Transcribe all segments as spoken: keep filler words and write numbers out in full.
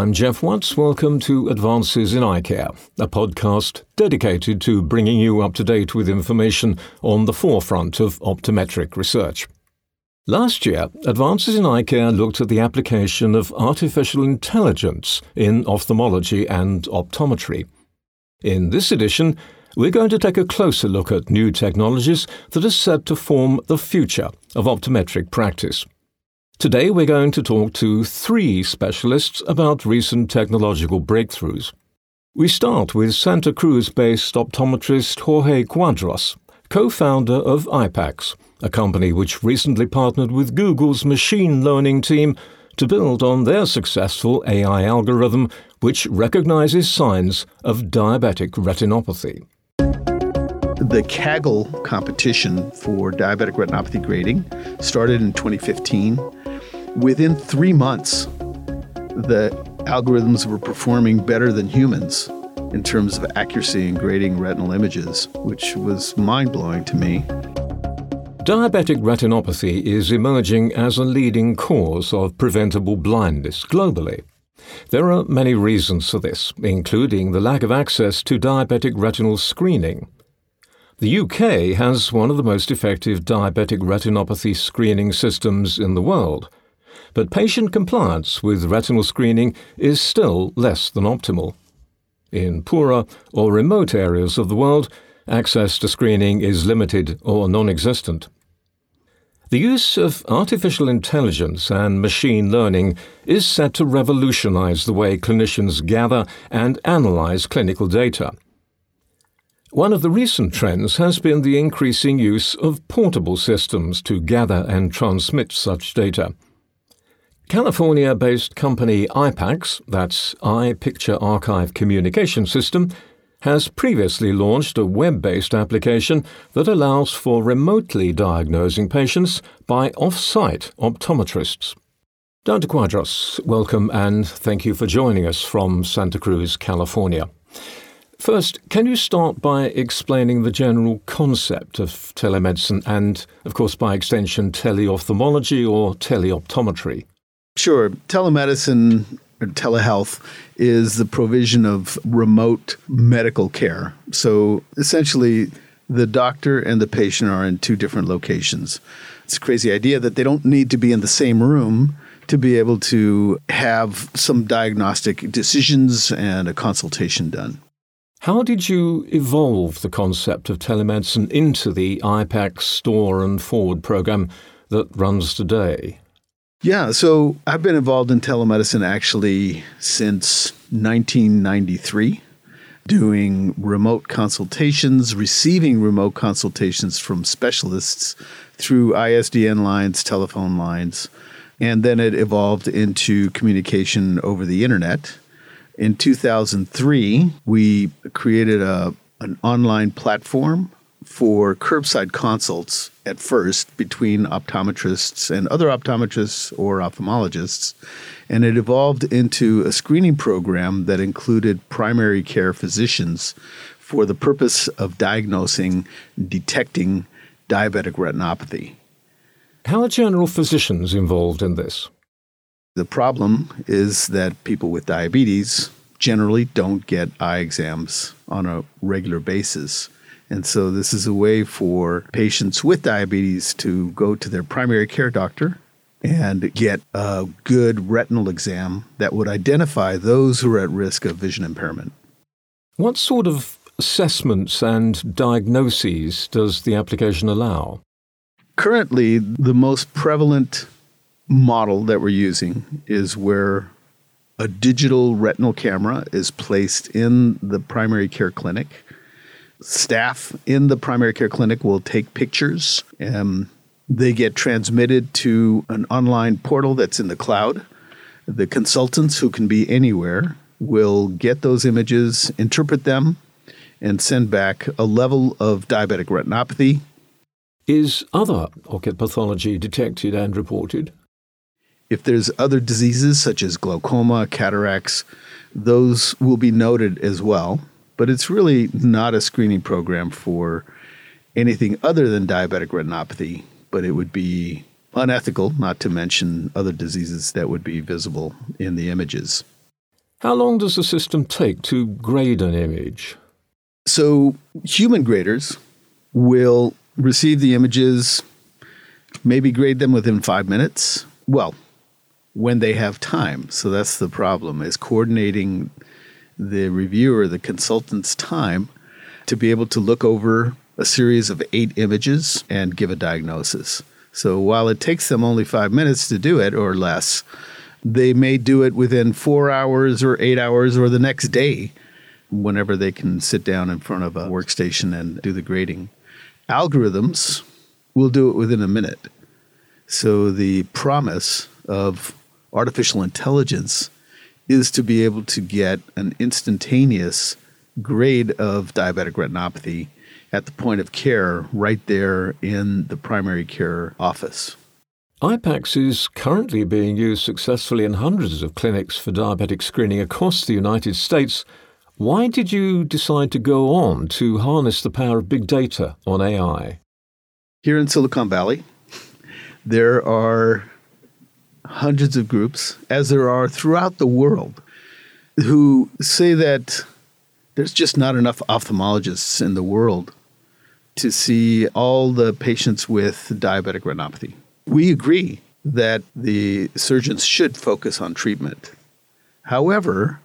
I'm Jeff Watts. Welcome to Advances in Eye Care, a podcast dedicated to bringing you up to date with information on the forefront of optometric research. Last year, Advances in Eye Care looked at the application of artificial intelligence in ophthalmology and optometry. In this edition, we're going to take a closer look at new technologies that are set to form the future of optometric practice. Today we're going to talk to three specialists about recent technological breakthroughs. We start with Santa Cruz-based optometrist Jorge Cuadras, co-founder of IPAX, a company which recently partnered with Google's machine learning team to build on their successful A I algorithm which recognizes signs of diabetic retinopathy. The Kaggle competition for diabetic retinopathy grading started in twenty fifteen. Within three months, the algorithms were performing better than humans in terms of accuracy in grading retinal images, which was mind-blowing to me. Diabetic retinopathy is emerging as a leading cause of preventable blindness globally. There are many reasons for this, including the lack of access to diabetic retinal screening. The U K has one of the most effective diabetic retinopathy screening systems in the world, but patient compliance with retinal screening is still less than optimal. In poorer or remote areas of the world, access to screening is limited or non-existent. The use of artificial intelligence and machine learning is set to revolutionize the way clinicians gather and analyze clinical data. One of the recent trends has been the increasing use of portable systems to gather and transmit such data. California-based company IPAX, that's Eye Picture Archive Communication System, has previously launched a web-based application that allows for remotely diagnosing patients by off-site optometrists. Doctor Cuadras, welcome and thank you for joining us from Santa Cruz, California. First, can you start by explaining the general concept of telemedicine and, of course, by extension, teleophthalmology or teleoptometry? Sure. Telemedicine or telehealth is the provision of remote medical care. So essentially, the doctor and the patient are in two different locations. It's a crazy idea that they don't need to be in the same room to be able to have some diagnostic decisions and a consultation done. How did you evolve the concept of telemedicine into the IPAX Store and Forward program that runs today? Yeah, so I've been involved in telemedicine actually since nineteen ninety-three, doing remote consultations, receiving remote consultations from specialists through I S D N lines, telephone lines, and then it evolved into communication over the internet. In two thousand three, we created a an online platform for curbside consults at first between optometrists and other optometrists or ophthalmologists, and it evolved into a screening program that included primary care physicians for the purpose of diagnosing and detecting diabetic retinopathy. How are general physicians involved in this? The problem is that people with diabetes generally don't get eye exams on a regular basis. And so this is a way for patients with diabetes to go to their primary care doctor and get a good retinal exam that would identify those who are at risk of vision impairment. What sort of assessments and diagnoses does the application allow? Currently, the most prevalent model that we're using is where a digital retinal camera is placed in the primary care clinic. Staff in the primary care clinic will take pictures, and they get transmitted to an online portal that's in the cloud. The consultants, who can be anywhere, will get those images, interpret them, and send back a level of diabetic retinopathy. Is other ocular pathology detected and reported? If there's other diseases such as glaucoma, cataracts, those will be noted as well. But it's really not a screening program for anything other than diabetic retinopathy, but it would be unethical not to mention other diseases that would be visible in the images. How long does the system take to grade an image? So human graders will receive the images, maybe grade them within five minutes. Well, when they have time. So that's the problem, is coordinating the reviewer, the consultant's time to be able to look over a series of eight images and give a diagnosis. So while it takes them only five minutes to do it or less, they may do it within four hours or eight hours or the next day, whenever they can sit down in front of a workstation and do the grading. Algorithms will do it within a minute. So the promise of artificial intelligence is to be able to get an instantaneous grade of diabetic retinopathy at the point of care right there in the primary care office. IPAX is currently being used successfully in hundreds of clinics for diabetic screening across the United States. Why did you decide to go on to harness the power of big data on A I? Here in Silicon Valley, there are hundreds of groups, as there are throughout the world, who say that there's just not enough ophthalmologists in the world to see all the patients with diabetic retinopathy. We agree that the surgeons should focus on treatment. However,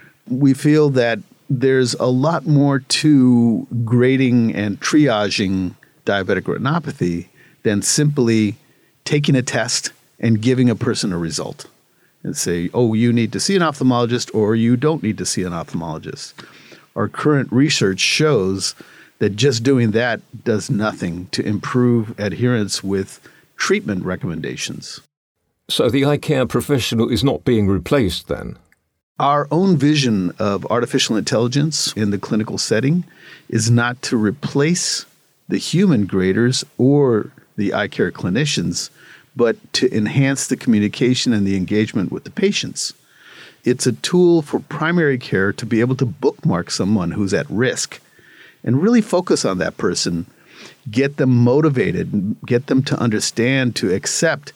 we feel that there's a lot more to grading and triaging diabetic retinopathy than simply taking a test and giving a person a result and say, oh, you need to see an ophthalmologist or you don't need to see an ophthalmologist. Our current research shows that just doing that does nothing to improve adherence with treatment recommendations. So the eye care professional is not being replaced then? Our own vision of artificial intelligence in the clinical setting is not to replace the human graders or the eye care clinicians, but to enhance the communication and the engagement with the patients. It's a tool for primary care to be able to bookmark someone who's at risk and really focus on that person, get them motivated, get them to understand, to accept,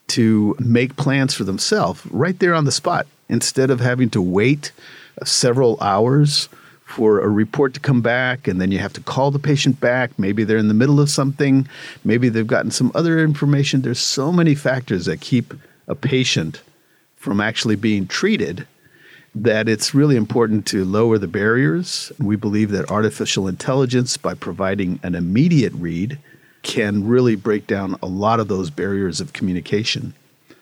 to make plans for themselves right there on the spot, instead of having to wait several hours for a report to come back, and then you have to call the patient back. Maybe they're in the middle of something. Maybe they've gotten some other information. There's so many factors that keep a patient from actually being treated that it's really important to lower the barriers. We believe that artificial intelligence, by providing an immediate read, can really break down a lot of those barriers of communication.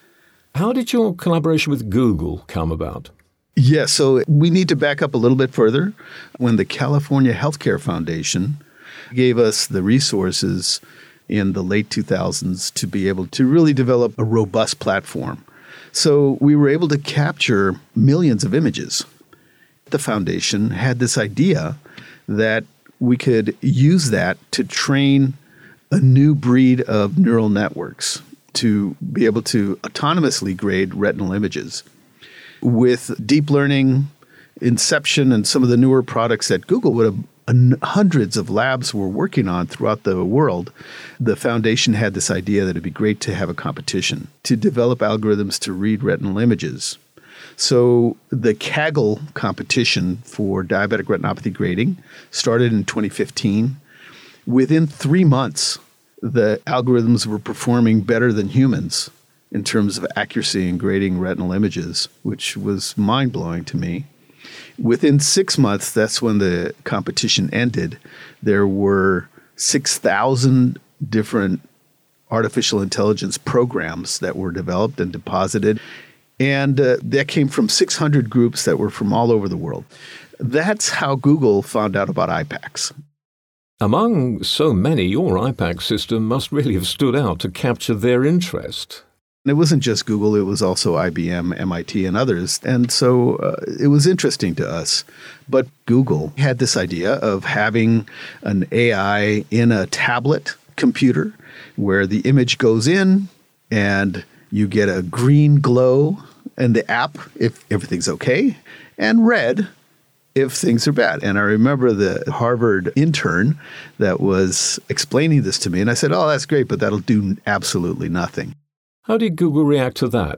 How did your collaboration with Google come about? Yeah, so we need to back up a little bit further. When the California Healthcare Foundation gave us the resources in the late two thousands to be able to really develop a robust platform. So we were able to capture millions of images. The foundation had this idea that we could use that to train a new breed of neural networks to be able to autonomously grade retinal images. With deep learning, Inception, and some of the newer products that Google would have hundreds of labs were working on throughout the world, the foundation had this idea that it'd be great to have a competition to develop algorithms to read retinal images. So the Kaggle competition for diabetic retinopathy grading started in twenty fifteen. Within three months, the algorithms were performing better than humans in terms of accuracy in grading retinal images, which was mind-blowing to me. Within six months, that's when the competition ended. There were six thousand different artificial intelligence programs that were developed and deposited. And uh, that came from six hundred groups that were from all over the world. That's how Google found out about IPAX. Among so many, your IPAX system must really have stood out to capture their interest. It wasn't just Google, it was also I B M, M I T, and others. And so uh, it was interesting to us. But Google had this idea of having an A I in a tablet computer where the image goes in and you get a green glow in the app if everything's okay, and red if things are bad. And I remember the Harvard intern that was explaining this to me, and I said, oh, that's great, but that'll do absolutely nothing. How did Google react to that?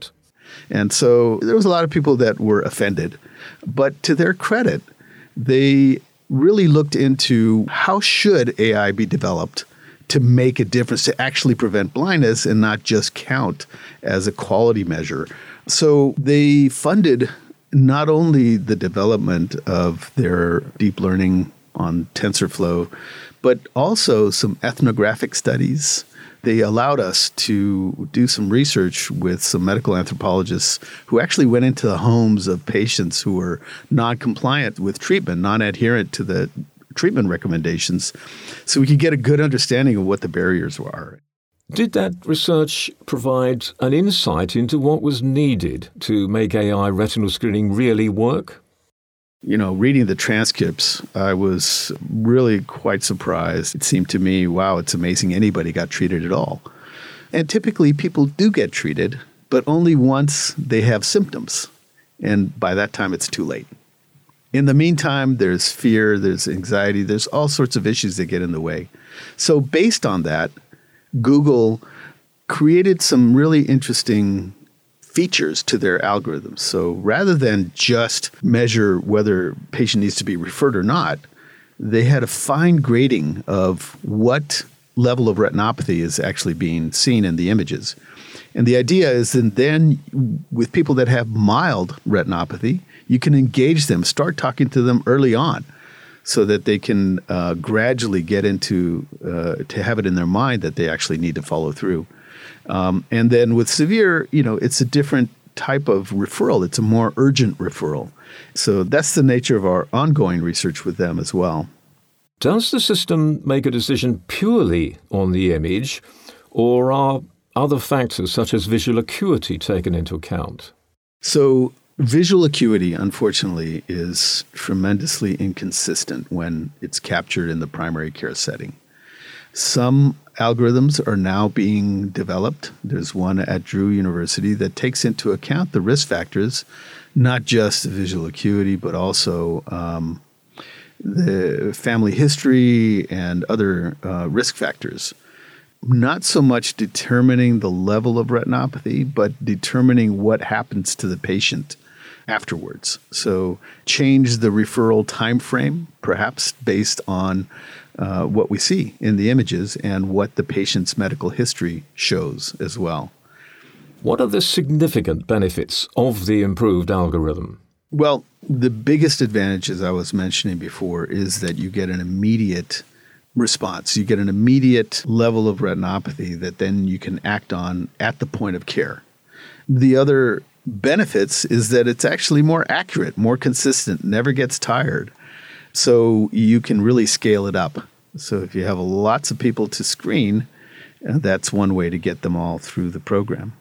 And so there was a lot of people that were offended. But to their credit, they really looked into how should A I be developed to make a difference, to actually prevent blindness and not just count as a quality measure. So they funded not only the development of their deep learning on TensorFlow, but also some ethnographic studies. They allowed us to do some research with some medical anthropologists who actually went into the homes of patients who were non-compliant with treatment, non-adherent to the treatment recommendations, so we could get a good understanding of what the barriers were. Did that research provide an insight into what was needed to make A I retinal screening really work? You know, reading the transcripts, I was really quite surprised. It seemed to me, wow, it's amazing anybody got treated at all. And typically people do get treated, but only once they have symptoms. And by that time, it's too late. In the meantime, there's fear, there's anxiety, there's all sorts of issues that get in the way. So based on that, Google created some really interesting features to their algorithms. So rather than just measure whether a patient needs to be referred or not, they had a fine grading of what level of retinopathy is actually being seen in the images. And the idea is that then with people that have mild retinopathy, you can engage them, start talking to them early on so that they can uh, gradually get into, uh, to have it in their mind that they actually need to follow through. Um, and then with severe, you know, it's a different type of referral. It's a more urgent referral. So that's the nature of our ongoing research with them as well. Does the system make a decision purely on the image, or are other factors such as visual acuity taken into account? So visual acuity, unfortunately, is tremendously inconsistent when it's captured in the primary care setting. Some algorithms are now being developed. There's one at Drew University that takes into account the risk factors, not just visual acuity, but also um, the family history and other uh, risk factors. Not so much determining the level of retinopathy, but determining what happens to the patient afterwards. So change the referral time frame, perhaps based on uh, what we see in the images and what the patient's medical history shows as well. What are the significant benefits of the improved algorithm? Well, the biggest advantage, as I was mentioning before, is that you get an immediate response. You get an immediate level of retinopathy that then you can act on at the point of care. The other benefits is that it's actually more accurate, more consistent, never gets tired. So you can really scale it up. So if you have lots of people to screen, uh, that's one way to get them all through the program.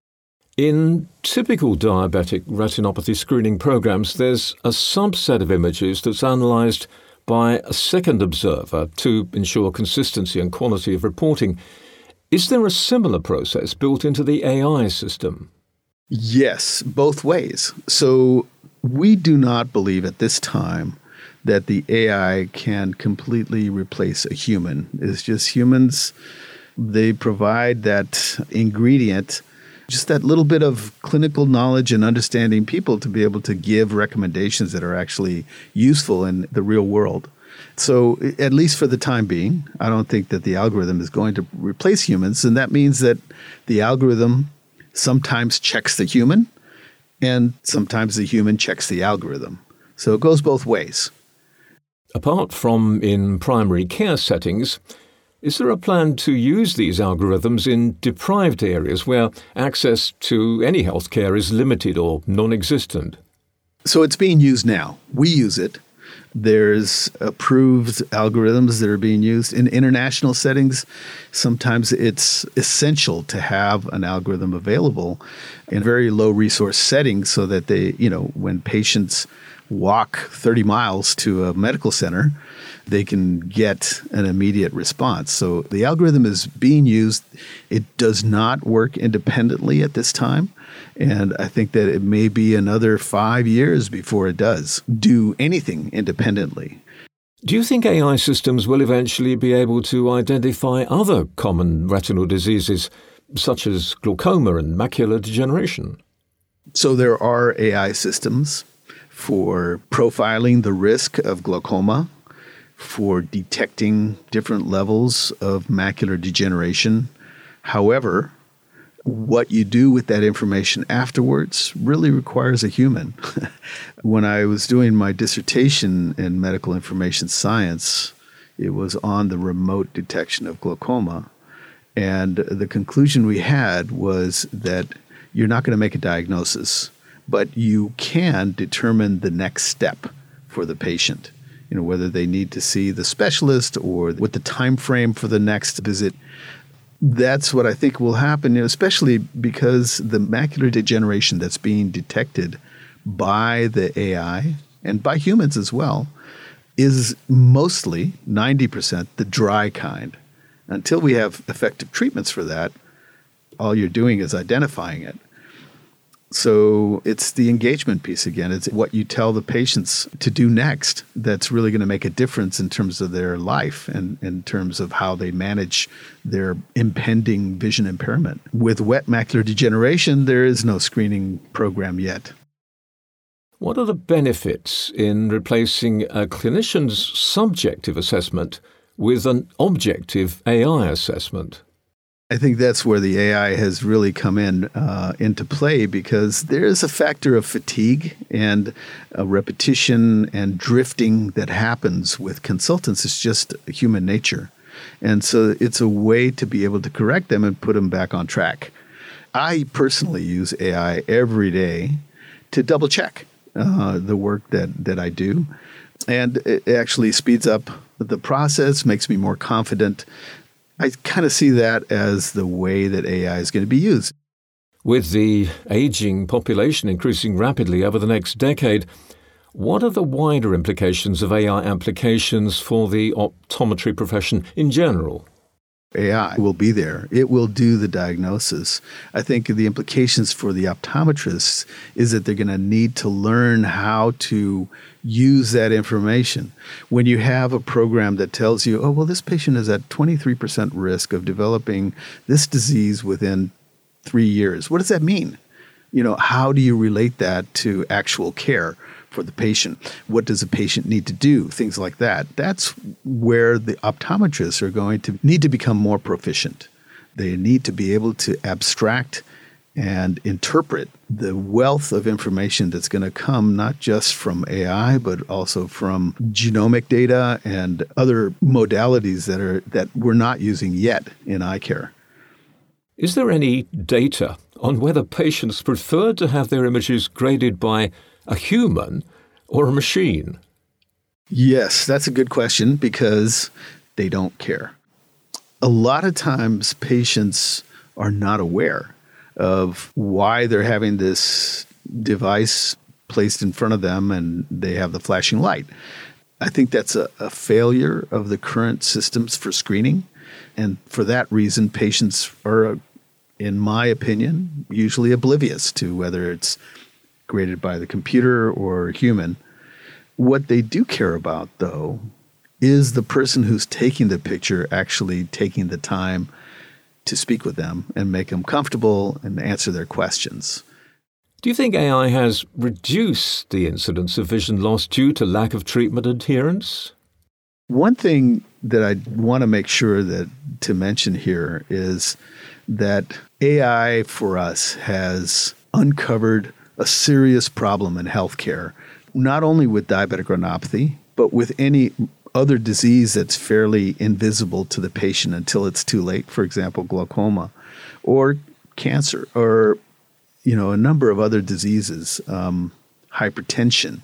In typical diabetic retinopathy screening programs, there's a subset of images that's analysed by a second observer to ensure consistency and quality of reporting. Is there a similar process built into the A I system? Yes, both ways. So we do not believe at this time that the A I can completely replace a human. It's just humans, they provide that ingredient, just that little bit of clinical knowledge and understanding people to be able to give recommendations that are actually useful in the real world. So at least for the time being, I don't think that the algorithm is going to replace humans. And that means that the algorithm sometimes checks the human and sometimes the human checks the algorithm. So it goes both ways. Apart from in primary care settings, is there a plan to use these algorithms in deprived areas where access to any healthcare is limited or non-existent? So it's being used now. We use it. There's approved algorithms that are being used in international settings. Sometimes it's essential to have an algorithm available in very low resource settings so that they, you know, when patients walk thirty miles to a medical center, they can get an immediate response. So the algorithm is being used. It does not work independently at this time. And I think that it may be another five years before it does do anything independently. Do you think A I systems will eventually be able to identify other common retinal diseases, such as glaucoma and macular degeneration? So there are A I systems for profiling the risk of glaucoma, for detecting different levels of macular degeneration. However, what you do with that information afterwards really requires a human. When I was doing my dissertation in medical information science, it was on the remote detection of glaucoma. And the conclusion we had was that you're not going to make a diagnosis, but you can determine the next step for the patient. You know, whether they need to see the specialist or what the time frame for the next visit. That's what I think will happen, you know, especially because the macular degeneration that's being detected by the A I and by humans as well is mostly ninety percent the dry kind. Until we have effective treatments for that, all you're doing is identifying it. So it's the engagement piece again. It's what you tell the patients to do next that's really going to make a difference in terms of their life and in terms of how they manage their impending vision impairment. With wet macular degeneration, there is no screening program yet. What are the benefits in replacing a clinician's subjective assessment with an objective A I assessment? I think that's where the A I has really come in uh, into play, because there is a factor of fatigue and a repetition and drifting that happens with consultants. It's just human nature. And so it's a way to be able to correct them and put them back on track. I personally use A I every day to double check uh, the work that, that I do. And it actually speeds up the process, makes me more confident. I kind of see that as the way that A I is going to be used. With the aging population increasing rapidly over the next decade, what are the wider implications of A I applications for the optometry profession in general? A I will be there. It will do the diagnosis. I think the implications for the optometrists is that they're going to need to learn how to use that information. When you have a program that tells you, oh, well, this patient is at twenty-three percent risk of developing this disease within three years, what does that mean? You know, how do you relate that to actual care for the patient? What does a patient need to do? Things like that. That's where the optometrists are going to need to become more proficient. They need to be able to abstract and interpret the wealth of information that's going to come not just from A I, but also from genomic data and other modalities that are that we're not using yet in eye care. Is there any data on whether patients prefer to have their images graded by a human or a machine? Yes, that's a good question, because they don't care. A lot of times patients are not aware of why they're having this device placed in front of them and they have the flashing light. I think that's a, a failure of the current systems for screening. And for that reason, patients are, in my opinion, usually oblivious to whether it's graded by the computer or human. What they do care about, though, is the person who's taking the picture actually taking the time to speak with them and make them comfortable and answer their questions. Do you think A I has reduced the incidence of vision loss due to lack of treatment adherence? One thing that I want to make sure that to mention here is that A I for us has uncovered a serious problem in healthcare, not only with diabetic retinopathy, but with any other disease that's fairly invisible to the patient until it's too late. For example, glaucoma or cancer or, you know, a number of other diseases, um, hypertension.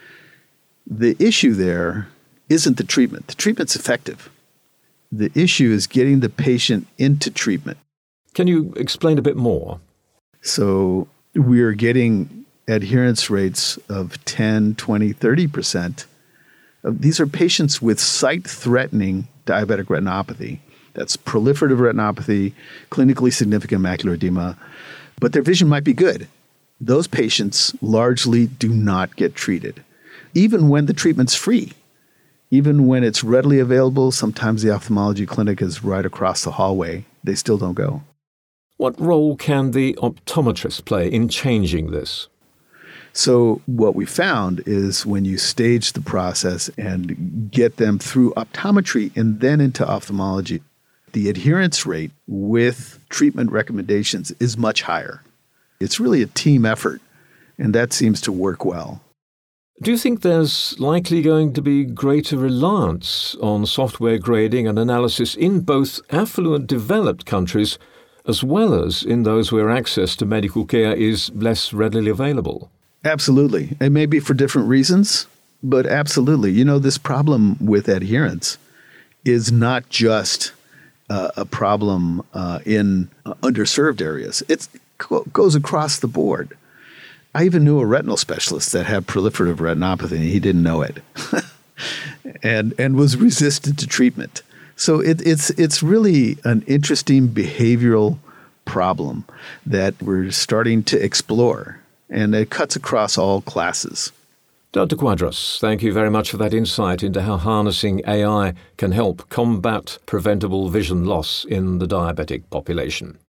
The issue there isn't the treatment. The treatment's effective. The issue is getting the patient into treatment. Can you explain a bit more? So we are getting adherence rates of ten, twenty, thirty percent. These are patients with sight-threatening diabetic retinopathy. That's proliferative retinopathy, clinically significant macular edema, but their vision might be good. Those patients largely do not get treated, even when the treatment's free. Even when it's readily available, sometimes the ophthalmology clinic is right across the hallway. They still don't go. What role can the optometrist play in changing this? So what we found is when you stage the process and get them through optometry and then into ophthalmology, the adherence rate with treatment recommendations is much higher. It's really a team effort, and that seems to work well. Do you think there's likely going to be greater reliance on software grading and analysis in both affluent developed countries as well as in those where access to medical care is less readily available? Absolutely. It may be for different reasons, but absolutely. You know, this problem with adherence is not just uh, a problem uh, in uh, underserved areas. It's, it go- goes across the board. I even knew a retinal specialist that had proliferative retinopathy, and he didn't know it, and and was resistant to treatment. So it, it's it's really an interesting behavioral problem that we're starting to explore, and it cuts across all classes. Doctor Quadras, thank you very much for that insight into how harnessing A I can help combat preventable vision loss in the diabetic population.